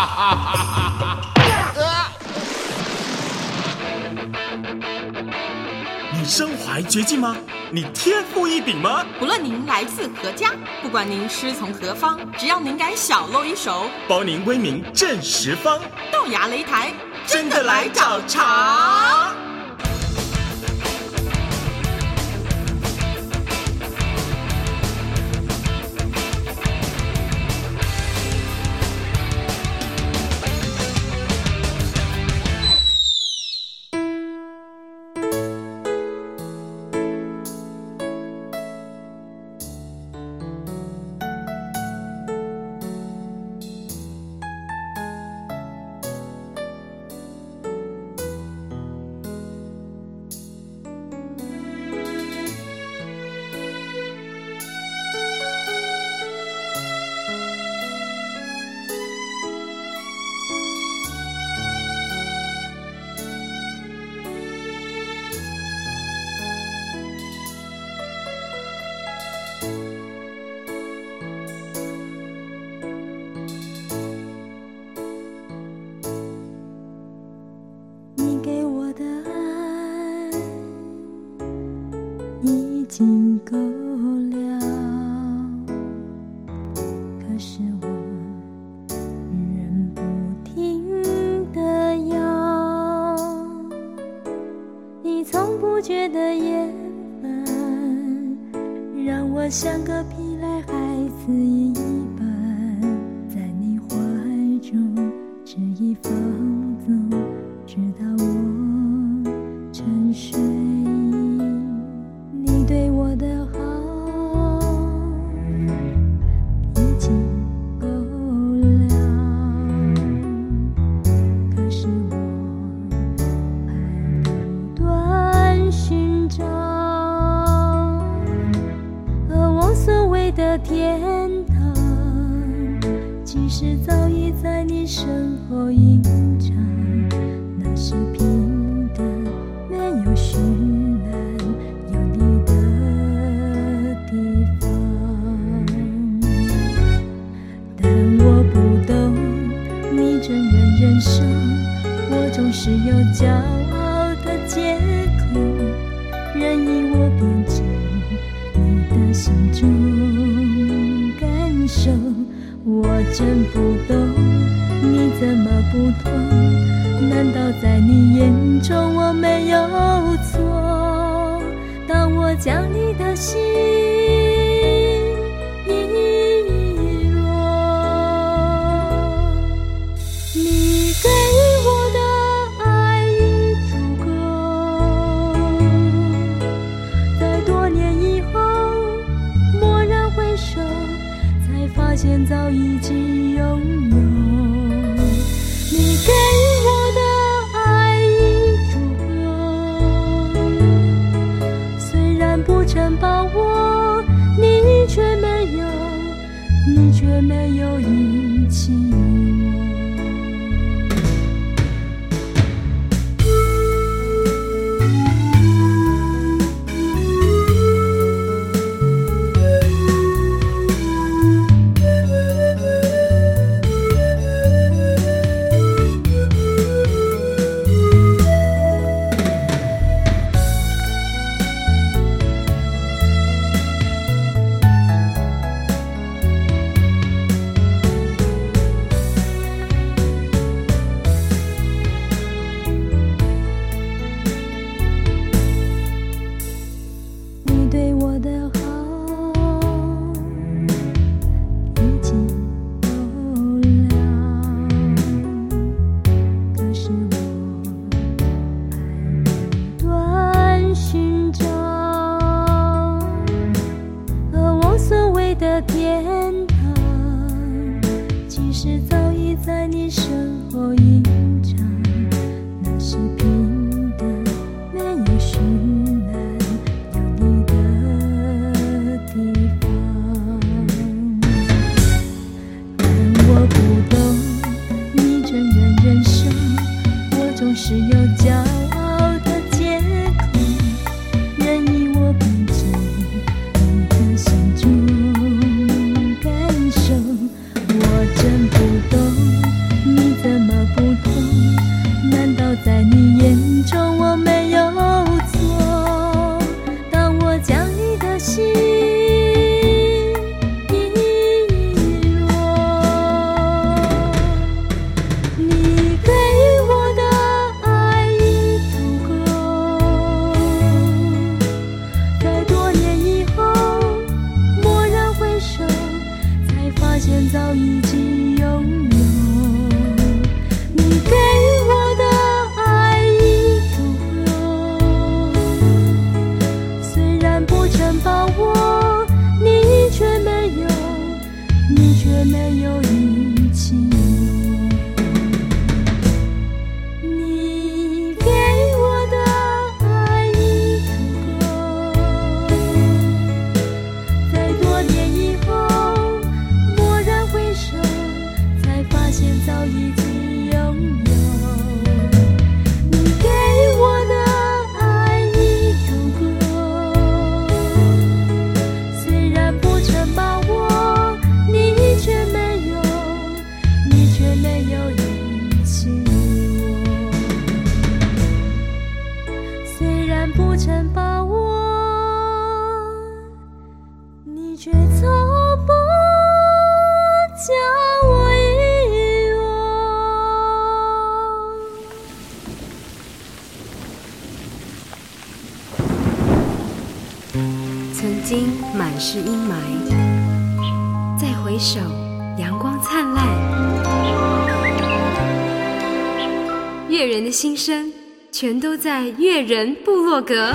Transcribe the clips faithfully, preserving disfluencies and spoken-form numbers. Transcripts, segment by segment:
你身怀绝技吗？你天赋异禀吗？ 不论您来自何家，不管您师从何方，只要您敢小露一手， 包您威名震十方。 豆芽擂台， 真的来找茬！ 已经够了，可是我仍不停地要，你从不觉得厌烦，让我像个皮赖孩子一般，在你怀中恣意放纵，直到我沉睡。你对我的好已经够了，可是我还不断寻找，渴望所谓的天堂，其实早已在你身后隐藏，那是平等，没有虚烂，有你的地方。但我不懂你怎样忍受，我总是有骄傲的借口，任意我变成你的心中感受。我真不懂你怎么不痛，难道在你眼中我没有错？当我将你的心遗落，你给我的爱已足够，在多年以后蓦然回首，才发现早已经拥有。你给我的爱已足够，虽然不曾把握，你却没有，你却没有遗弃我。 曾经满是阴霾，再回首，阳光灿烂。越人的心声，全都在越人部落格。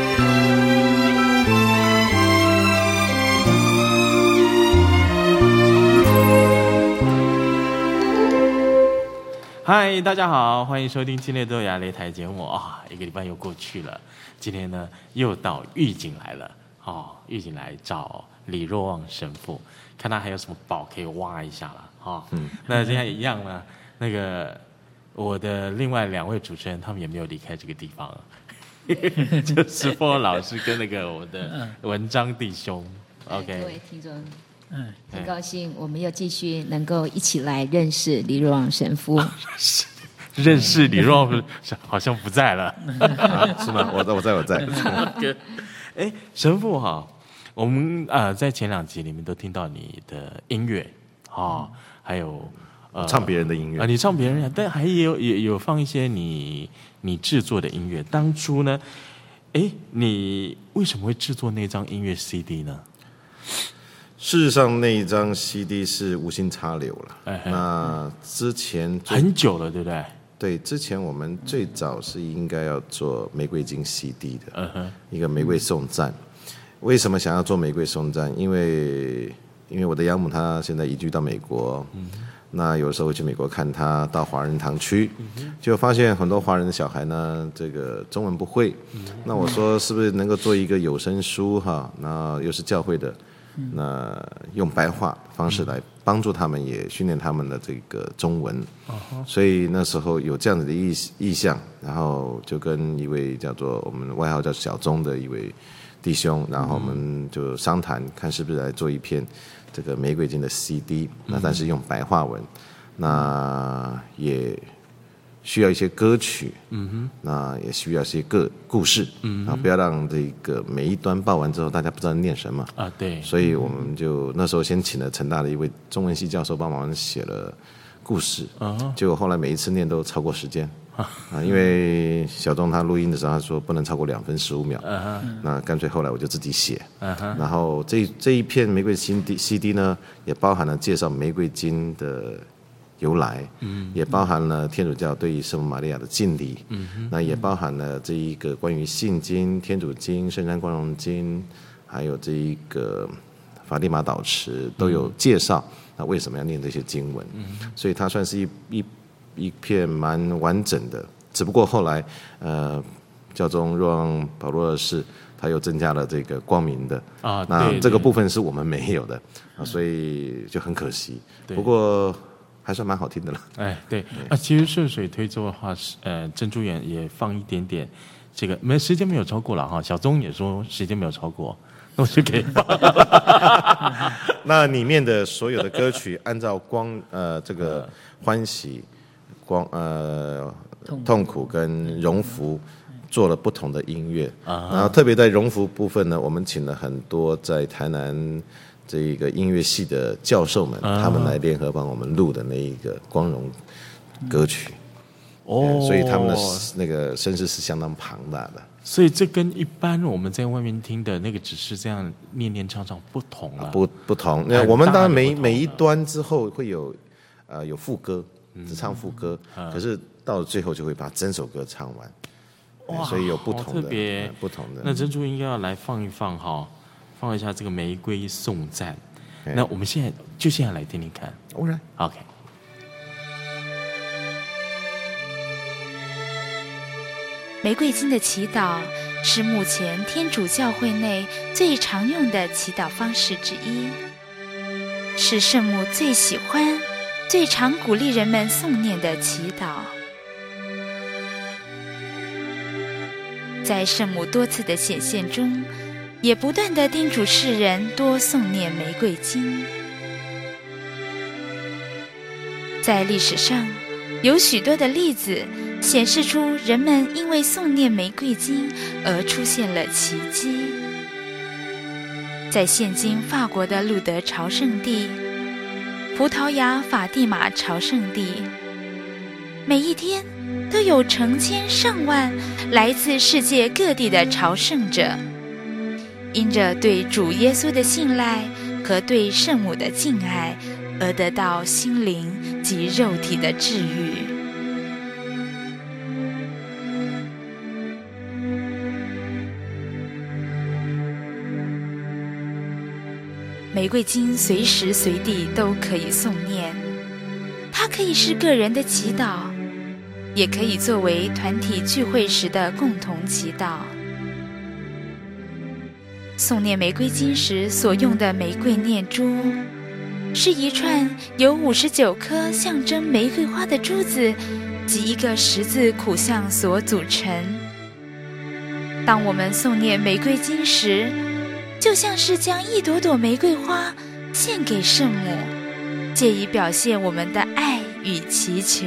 嗨，大家好，欢迎收听今天的豆芽擂台节目啊！一个礼拜又过去了，今天呢又到狱警来了哦，狱警来找李若望神父，看他还有什么宝可以挖一下了哈、哦。嗯，那今天一样呢，那个我的另外两位主持人他们也没有离开这个地方，就是波老师跟那个我的文章弟兄。OK， 各位听众。嗯，很高兴我们又继续能够一起来认识李若望神父。 认识李若望好像不在了， 啊、是吗？我在，我在，我在。 哎，神父哈，我们啊、呃、在前两集里面都听到你的音乐啊、哦，还有呃唱别人的音乐啊、呃，你唱别人，但还有也有放一些你你制作的音乐。当初呢，哎，你为什么会制作那张音乐 C D 呢？ 事实上，那一张 C D 是无心插柳了。哎、那之前很久了，对不对？ 对，之前我们最早是应该要做玫瑰金 C D 的，嗯、一个玫瑰颂赞。为什么想要做玫瑰颂赞？因为因为我的养母她现在移居到美国，嗯、那有时候会去美国看她，到华人堂区，嗯、就发现很多华人的小孩呢，这个中文不会。嗯、那我说是不是能够做一个有声书哈？那又是教会的。那用白话方式来帮助他们，也训练他们的这个中文，所以那时候有这样子的意意向，然后就跟一位叫做我们外号叫小钟的一位弟兄，然后我们就商谈，看是不是来做一片这个玫瑰金的 C D， 那但是用白话文，那也需要一些歌曲，嗯哼，那也需要一些个故事，嗯，啊，不要让这个每一端报完之后，大家不知道念什么啊，对， 所以我们就那时候先请了成大的一位中文系教授帮忙写了故事，啊，结果后来每一次念都超过时间，啊，因为小钟他录音的时候他说不能超过两分十五秒，啊，那干脆后来我就自己写，啊，然后这这一片玫瑰金 C D 呢，也包含了介绍玫瑰金的由来，嗯，也包含了天主教对于圣母玛利亚的敬礼，嗯，那也包含了这一个关于信经、天主经、圣山光荣经，还有这一个法利玛祷词都有介绍。那为什么要念这些经文？嗯，所以它算是一一一片蛮完整的。只不过后来，呃，教宗若望保禄二世他又增加了这个光明的啊，那这个部分是我们没有的啊，所以就很可惜。不过还算蛮好听的了。哎， 对啊，其实顺水推舟的话，呃，珍珠园也放一点点，这个没时间没有超过了哈。小钟也说时间没有超过，那我就给放。 那里面的所有的歌曲，按照光呃这个欢喜、光呃痛苦跟荣福做了不同的音乐，啊，然后特别在荣福部分呢，我们请了很多在台南这一个音乐系的教授们，啊，他们来联合帮我们录的那一个光荣歌曲，哦，所以他们的那个声势是相当庞大的。 所以这跟一般我们在外面听的那个只是这样念念唱唱不同了，啊， 不不同。那我们当然每每一端之后会有呃有副歌，只唱副歌，嗯，可是到了最后就会把整首歌唱完。哇，所以有不同的特别， 嗯、不同的。 那珍珠应该要来放一放哈。放一下这个玫瑰颂赞，那我们现在就现在来听听看。 OK， OK。 玫瑰金的祈祷是目前天主教会内最常用的祈祷方式之一，是圣母最喜欢、最常鼓励人们诵念的祈祷。在圣母多次的显现中，也不断地叮嘱世人多诵念玫瑰经。在历史上，有许多的例子显示出人们因为诵念玫瑰经而出现了奇迹。在现今法国的路德朝圣地、葡萄牙法蒂玛朝圣地，每一天都有成千上万来自世界各地的朝圣者， 因着对主耶稣的信赖和对圣母的敬爱，而得到心灵及肉体的治愈。玫瑰经随时随地都可以诵念，它可以是个人的祈祷，也可以作为团体聚会时的共同祈祷。诵念玫瑰经时所用的玫瑰念珠，是一串由五十九颗象征玫瑰花的珠子及一个十字苦像所组成。当我们诵念玫瑰经时，就像是将一朵朵玫瑰花献给圣母，借以表现我们的爱与祈求。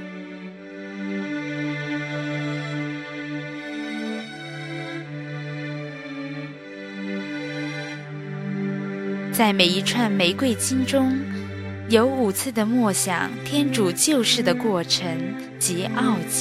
在每一串玫瑰经中，有五次的默想天主救世的过程及奥迹。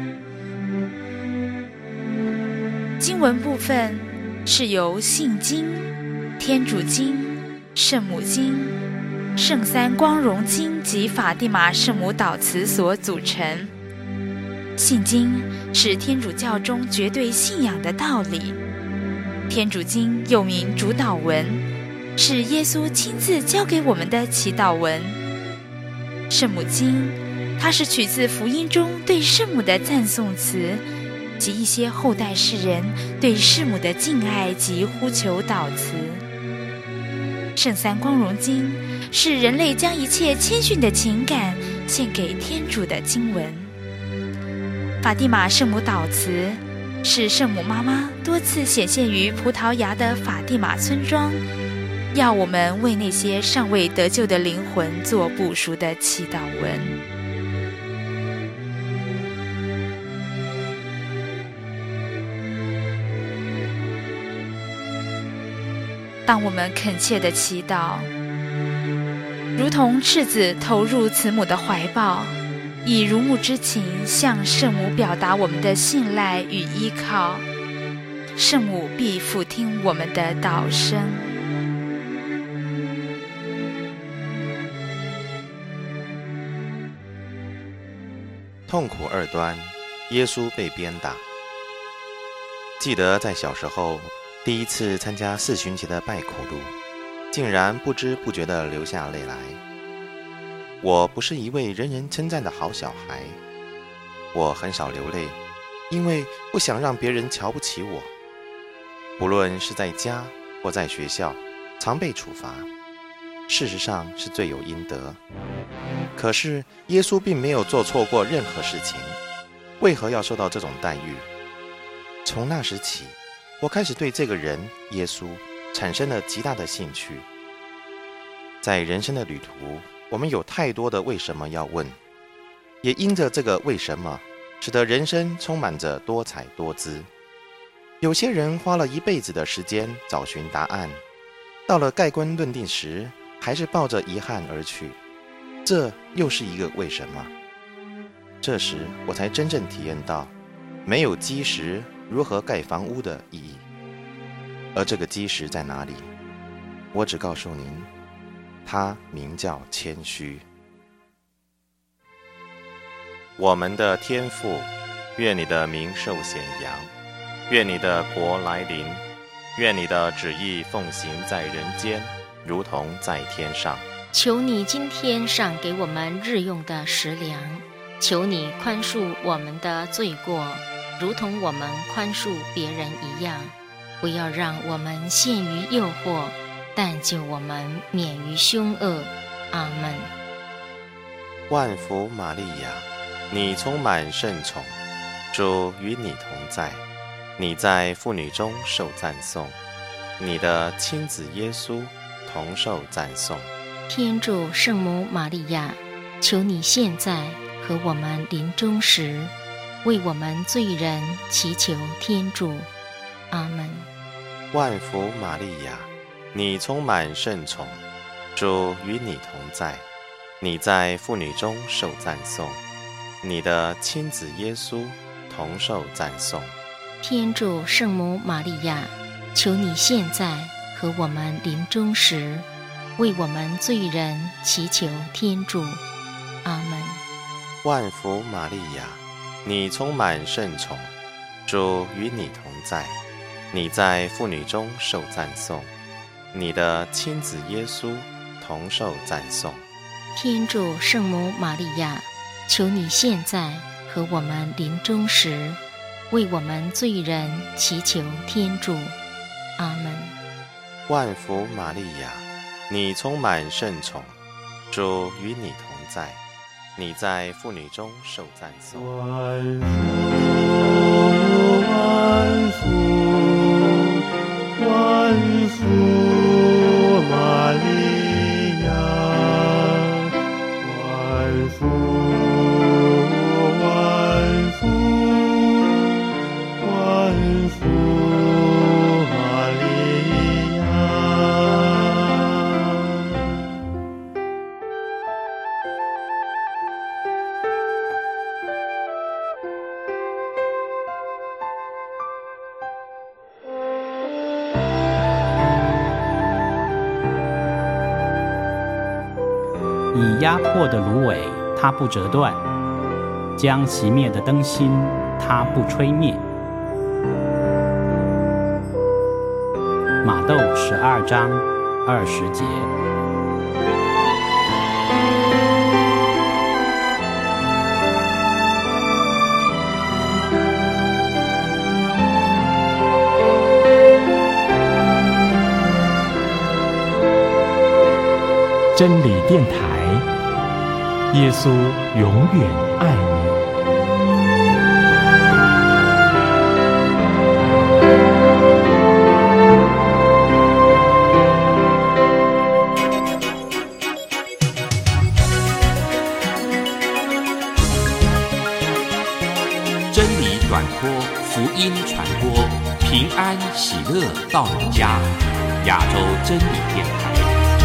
经文部分是由信经、天主经、圣母经、圣三光荣经及法蒂玛圣母祷词所组成。信经是天主教中绝对信仰的道理，天主经又名主祷文，是耶稣亲自教给我们的祈祷文。圣母经，它是取自福音中对圣母的赞颂词及一些后代世人对圣母的敬爱及呼求祷词。圣三光荣经是人类将一切谦逊的情感献给天主的经文。法蒂玛圣母祷词是圣母妈妈多次显现于葡萄牙的法蒂玛村庄，要我们为那些尚未得救的灵魂做补赎的祈祷文。当我们恳切的祈祷，如同赤子投入慈母的怀抱，以如沐之情向圣母表达我们的信赖与依靠，圣母必俯听我们的祷声。 痛苦二端，耶稣被鞭打。记得在小时候第一次参加四旬节的拜苦路，竟然不知不觉地流下泪来。我不是一位人人称赞的好小孩，我很少流泪，因为不想让别人瞧不起我。不论是在家或在学校，常被处罚，事实上是罪有应得。可是耶稣并没有做错过任何事情，为何要受到这种待遇？从那时起，我开始对这个人耶稣产生了极大的兴趣。在人生的旅途，我们有太多的为什么要问，也因着这个为什么，使得人生充满着多彩多姿。有些人花了一辈子的时间找寻答案，到了盖棺论定时，还是抱着遗憾而去，这又是一个为什么？这时我才真正体验到没有基石如何盖房屋的意义。而这个基石在哪里？我只告诉您，它名叫谦虚。我们的天父，愿你的名受显扬，愿你的国来临，愿你的旨意奉行在人间，如同在天上。 求你今天赏给我们日用的食粮，求你宽恕我们的罪过，如同我们宽恕别人一样。不要让我们陷于诱惑，但救我们免于凶恶。阿们。 万福玛利亚，你充满圣宠，主与你同在，你在妇女中受赞颂，你的亲子耶稣同受赞颂。 天主圣母玛利亚，求你现在和我们临终时，为我们罪人祈求天主。阿们。 万福玛利亚，你充满圣宠，主与你同在，你在妇女中受赞颂，你的亲子耶稣同受赞颂。 天主圣母玛利亚， 求你现在和我们临终时，为我们罪人祈求天主。阿们。 万福玛利亚，你充满圣宠，主与你同在，你在妇女中受赞颂，你的亲子耶稣同受赞颂。 天主圣母玛利亚，求你现在和我们临终时，为我们罪人祈求天主。阿们。 万福玛利亚，你充满圣宠，主与你同在，你在妇女中受赞颂。 万福万福玛利亚，万福万福万福玛利亚。 已压迫的芦苇，它不折断；将熄灭的灯芯，它不吹灭。马窦十二章二十节。真理电台，耶稣永远爱你。 真理短波，福音传播，平安喜乐到你家。亚洲真理电台。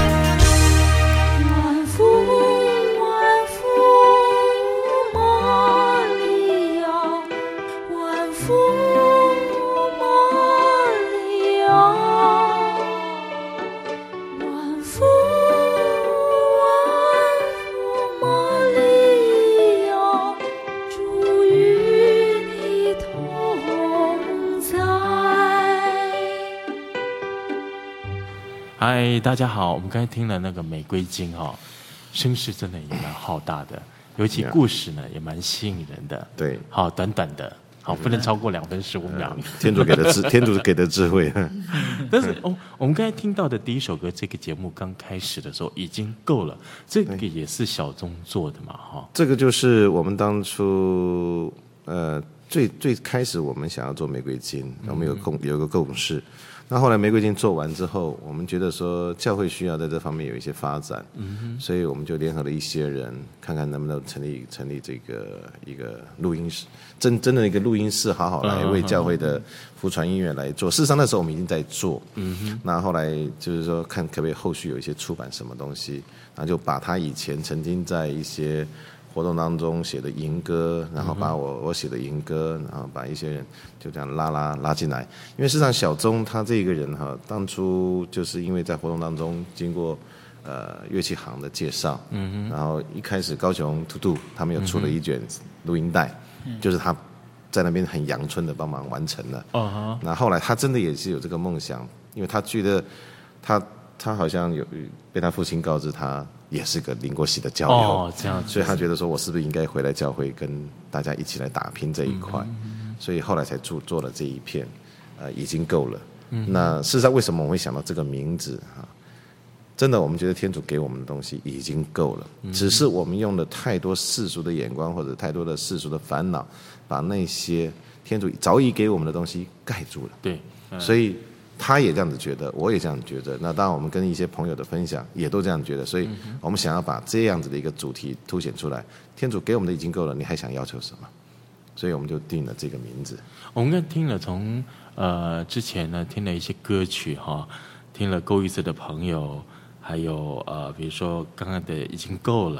嗨，大家好，我们刚才听了那个《玫瑰经》哦，声势真的也蛮浩大的，尤其故事呢也蛮吸引人的。 对， 好，短短的，好，不能超过两分十五秒。 天主给的智，天主给的智慧。 但是，哦，我们刚才听到的第一首歌，这个节目刚开始的时候已经够了，这个也是小钟做的嘛，哈。 这个就是我们当初呃最最开始我们想要做《玫瑰经》，我们有共有一个共识。那后来玫瑰经做完之后，我们觉得说教会需要在这方面有一些发展，嗯、所以我们就联合了一些人，看看能不能成立成立这个一个录音室，真真的一个录音室，好好来为教会的福传音乐来做。事实上那时候我们已经在做，嗯、那后来就是说看可不可以后续有一些出版什么东西，然后就把他以前曾经在一些活动当中写的吟歌，然后把我我写的吟歌，然后把一些人就这样拉拉拉进来。因为事实上小钟他这个人哈，当初就是因为在活动当中经过呃乐器行的介绍，嗯、然后一开始高雄图图他们有出了一卷录音带，嗯、就是他在那边很阳春的帮忙完成了。哦，那后来他真的也是有这个梦想，因为他觉得他他好像有被他父亲告知他也是个领过洗的教友，哦，这样，所以他觉得说我是不是应该回来教会跟大家一起来打拼这一块，嗯、所以后来才做做了这一片，呃，已经够了。嗯、那事实上为什么我会想到这个名字啊？真的，我们觉得天主给我们的东西已经够了，嗯、只是我们用了太多世俗的眼光或者太多的世俗的烦恼，把那些天主早已给我们的东西盖住了。 对， 嗯、所以。他也这样子觉得，我也这样觉得。那当然，我们跟一些朋友的分享也都这样觉得，所以我们想要把这样子的一个主题凸显出来。天主给我们的已经够了，你还想要求什么？所以我们就定了这个名字。 我们刚听了从呃之前呢听了一些歌曲哈，听了够意思的朋友，还有呃比如说刚刚的已经够了。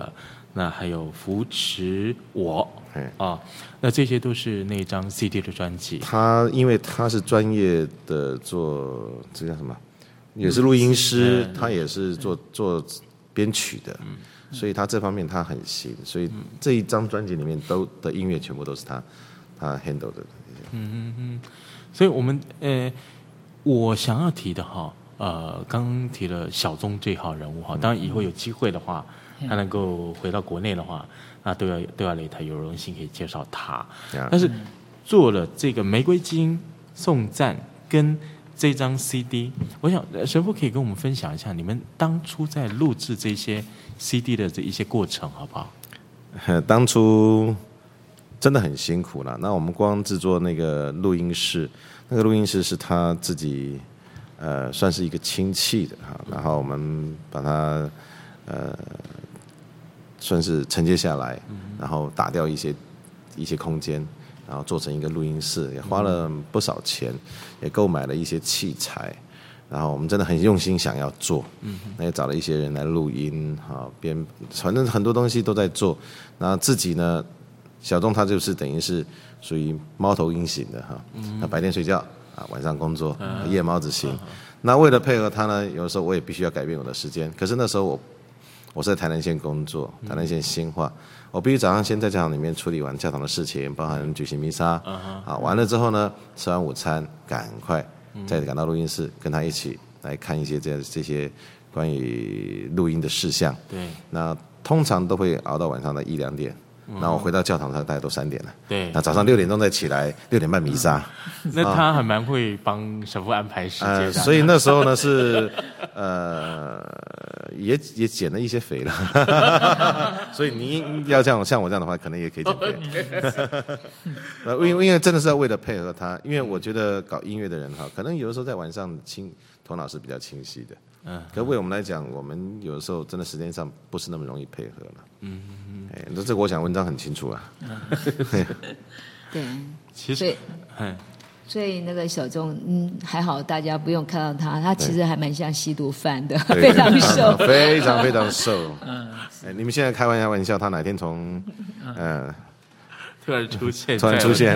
那还有扶持我啊，那这些都是那张 C D 的专辑。 他因为他是专业的做这叫什么，也是录音师，他也是做做编曲的，所以他这方面他很行，所以这一张专辑里面都的音乐全部都是他他 handle 的。 嗯嗯嗯，所以我们呃，我想要提的哈，呃，刚刚提了小钟这号人物哈，当然以后有机会的话，他能够回到国内的话，那都要都要擂台有荣幸可以介绍他。但是做了这个玫瑰金颂赞跟这张 C D， 我想神父可以跟我们分享一下你们当初在录制这些 C D 的这一些过程，好不好？ 当初真的很辛苦了。那我们光制作那个录音室，那个录音室是他自己呃算是一个亲戚的哈，然后我们把它呃算是承接下来，然后打掉一些一些空间。然后做成一个录音室，也花了不少钱，也购买了一些器材，然后我们真的很用心想要做，那也找了一些人来录音，哈，编，反正很多东西都在做。然后自己呢，小钟他就是等于是属于猫头鹰型的哈，他白天睡觉啊，晚上工作，夜猫子型。那为了配合他呢，有的时候我也必须要改变我的时间。可是那时候我我是在台南县工作，台南县新化。我必须早上先在教堂里面处理完教堂的事情，包含举行弥撒，啊，完了之后呢，吃完午餐，赶快再赶到录音室，跟他一起来看一些这这些关于录音的事项。 对， 那通常都会熬到晚上的一两点。然后我回到教堂，大概都三点了。 对， 那早上六点钟再起来，六点半弥撒。 那他还蛮会帮神父安排时间的、呃。 所以那时候呢是呃也也减了一些肥了。所以你要这样像我这样的话，可能也可以减肥。呃，因为因为真的是要为了配合他，因为我觉得搞音乐的人哈，可能有的时候在晚上清头脑是比较清晰的。嗯，可为我们来讲，我们有的时候真的时间上不是那么容易配合了。嗯嗯，哎，那这个我想文章很清楚啊。 对， 其实，所以那个小钟，嗯，还好大家不用看到他，他其实还蛮像吸毒犯的，非常瘦， 非常非常瘦。嗯，哎，你们现在开玩笑玩笑，他哪天从，呃， 突然出现， 突然出现。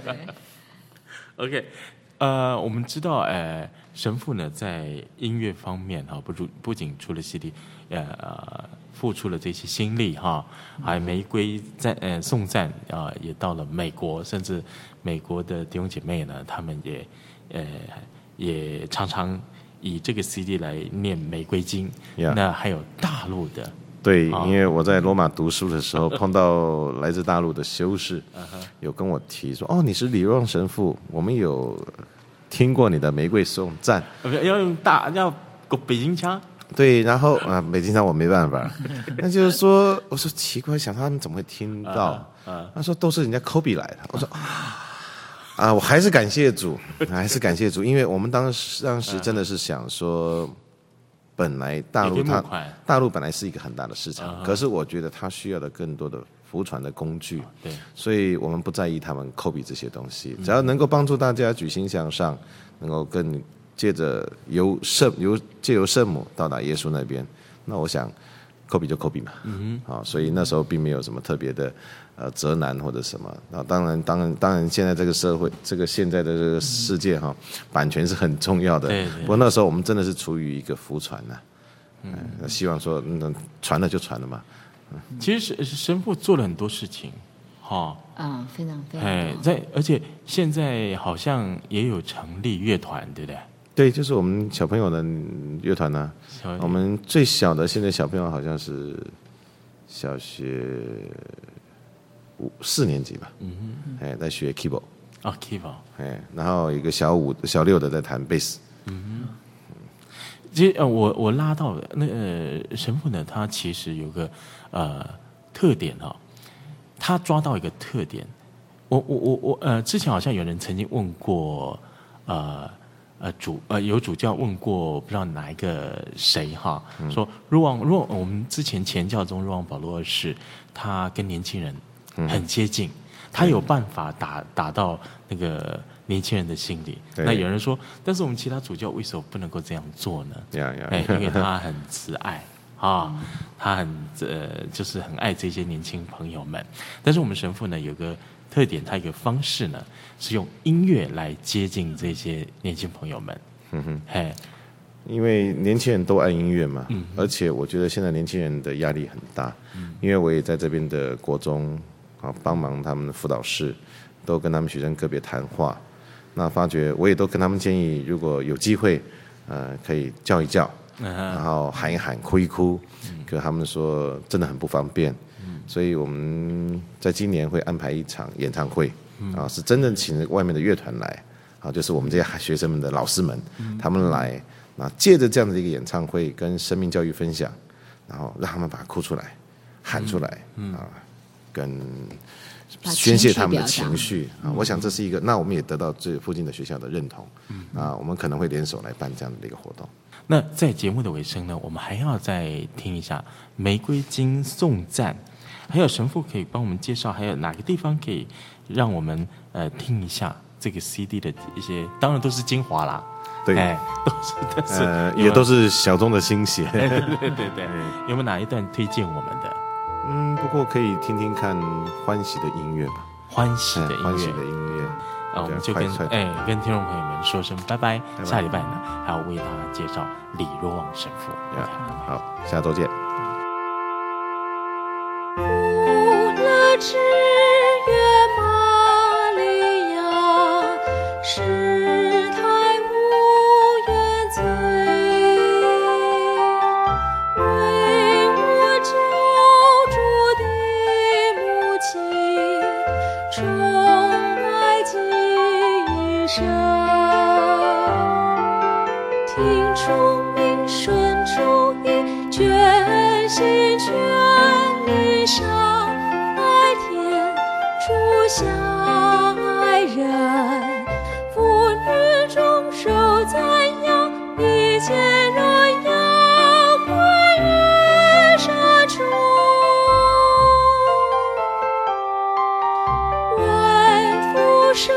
OK， 呃，我们知道，哎。神父呢，在音乐方面哈，不不仅除了 C D， 呃，付出了这些心力哈，还玫瑰赞呃颂赞啊、呃，也到了美国，甚至美国的弟兄姐妹呢，他们也呃也常常以这个 C D 来念玫瑰经。Yeah. 那还有大陆的， 对，因为我在罗马读书的时候，碰到来自大陆的修士，有跟我提说，哦，你是李若望神父，我们有。听过你的玫瑰颂赞， 要用大要北京腔。 对，然后啊，北京腔我没办法，那就是说，我说奇怪，想他们怎么会听到？啊、他说都是人家 copy 来的。我说啊，我还是感谢主，还是感谢主，因为我们当时当时真的是想说，本来大陆它大陆本来是一个很大的市场，可是我觉得它需要的更多的。福传的工具， 对， 所以我们不在意他们 copy 这些东西，只要能够帮助大家举心向上，能够更借着由圣由借由圣母到达耶稣那边，那我想 copy 就 copy 嘛，嗯哼，啊，所以那时候并没有什么特别的呃责难或者什么，啊，当然当然当然现在这个社会这个现在的这个世界哈、嗯，版权是很重要的， 对对， 不过那时候我们真的是处于一个福传呐、啊，嗯，呃、希望说嗯传了就传了嘛。 其实神父做了很多事情，哈， 啊，非常非常， 哎，在而且现在好像也有成立乐团，对不对？ 对，就是我们小朋友的乐团呢。我们最小的现在小朋友好像是小学五四年级吧，嗯哼，哎，在学 keyboard， 啊 keyboard， 哎，然后一个小五、小六的在弹贝斯，嗯哼。 其实呃，我我拉到那个、呃、神父呢，他其实有个呃特点哈、哦，他抓到一个特点。我我我我呃，之前好像有人曾经问过呃呃主呃有主教问过不知道哪一个谁哈，嗯、说若望若我们之前前教宗若望保禄二世，他跟年轻人很接近，嗯、他有办法打打到那个。年轻人的心理，那有人说，但是我们其他主教为什么不能够这样做呢？ 呀呀， 哎，因为他很慈爱， 啊，他很呃就是很爱这些年轻朋友们。但是我们神父呢有个特点，他有个方式呢是用音乐来接近这些年轻朋友们。 嗯哼， 嘿。 因为年轻人都爱音乐嘛，嗯、而且我觉得现在年轻人的压力很大，嗯、因为我也在这边的国中啊帮忙他们的辅导室，都跟他们学生个别谈话，那发觉我也都跟他们建议，如果有机会，呃，可以叫一叫，嗯、然后喊一喊、哭一哭，嗯、可他们说真的很不方便，嗯、所以我们在今年会安排一场演唱会，嗯、啊，是真正请外面的乐团来，啊，就是我们这些学生们的老师们，嗯、他们来。那借着这样的一个演唱会跟生命教育分享，然后让他们把它哭出来、喊出来，嗯、啊，跟宣泄他们的情绪啊。我想这是一个，那我们也得到这附近的学校的认同，嗯、啊，我们可能会联手来办这样的一个活动。 那在节目的尾声呢，我们还要再听一下《玫瑰经颂赞》，还有神父可以帮我们介绍，还有哪个地方可以让我们呃听一下这个 C D 的一些，当然都是精华啦。 对， 哎，都是都是、 呃，也都是小众的心血。 对对对对对，有没有哪一段推荐我们的？ 嗯，不过可以听听看欢喜的音乐吧。 欢喜的音乐， 欢喜的音乐。 啊，我们就跟哎跟听众朋友们说声拜拜。拜拜下礼拜呢，还要为大家介绍李若望神父。 好，下周见。 无了之约玛利亚是。听出名，顺出意，全心全力上爱天，主下爱人，妇女中受赞扬，一切荣耀归于神主。万福生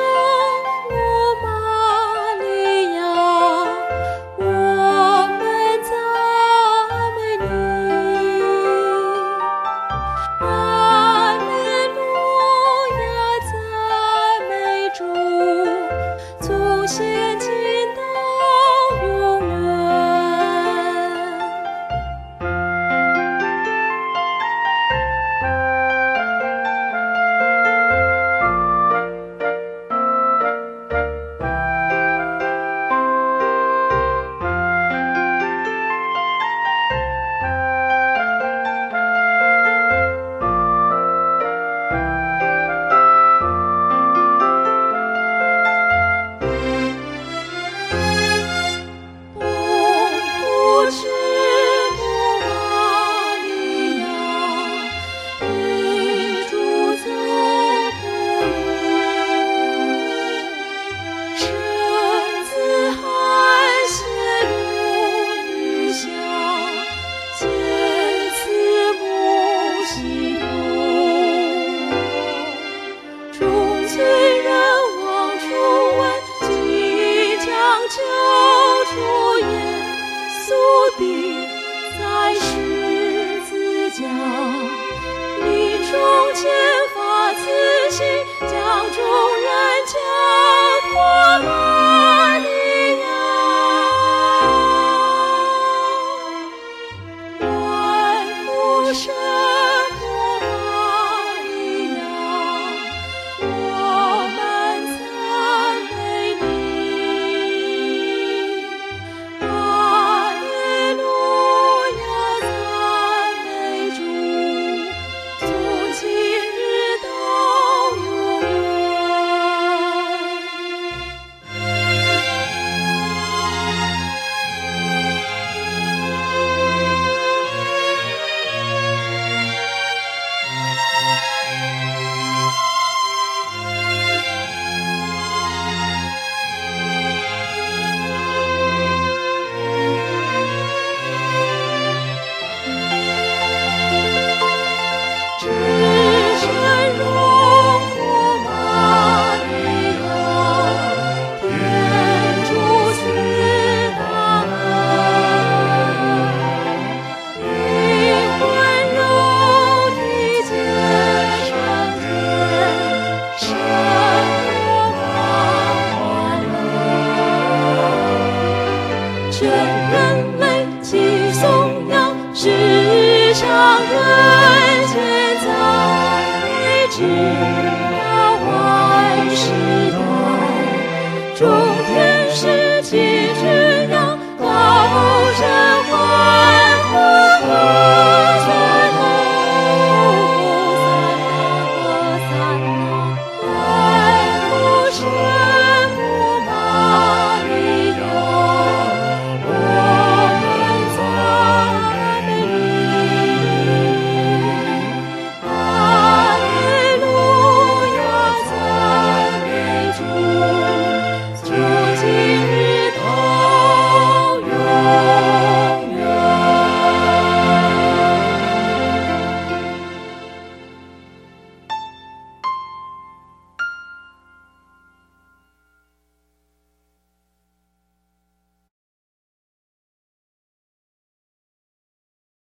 全人。